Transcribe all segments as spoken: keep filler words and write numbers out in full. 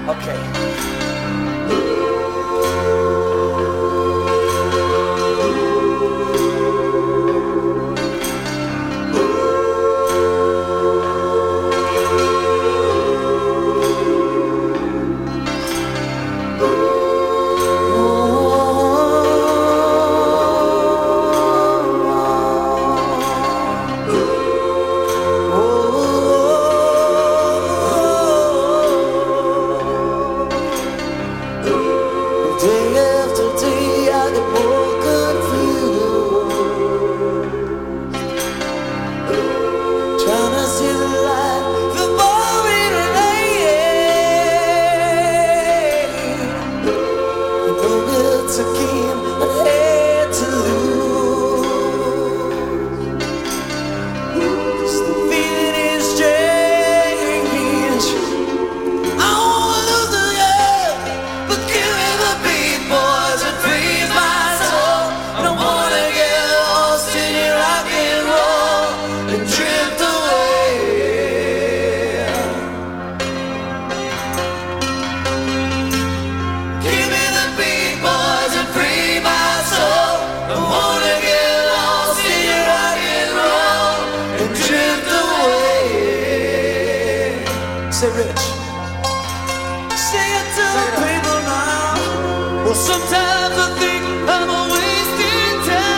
Say Rich. Say it to the people now. Well, sometimes I think I'm wasting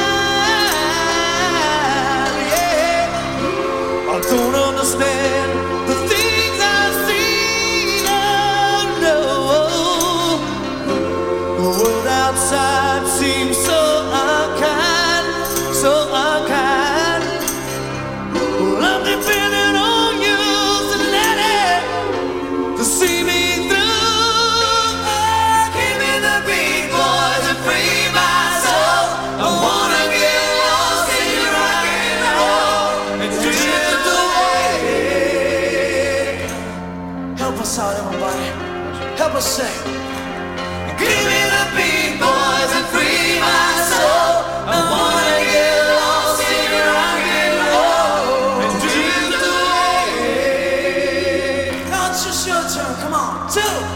time. Yeah, I don't understand the things I see. Oh no, the world outside seems so unkind, so unkind. Well, I'm depending on you to see me through. Oh, give me the beat, boys, and free my soul. I wanna get lost in your rock and roll and drift away. Help us out, everybody. Help us sing. Give me the beat, boys, and free my soul. I wanna get lost in your rock and roll and drift away. Now it's just your turn. Come on, two.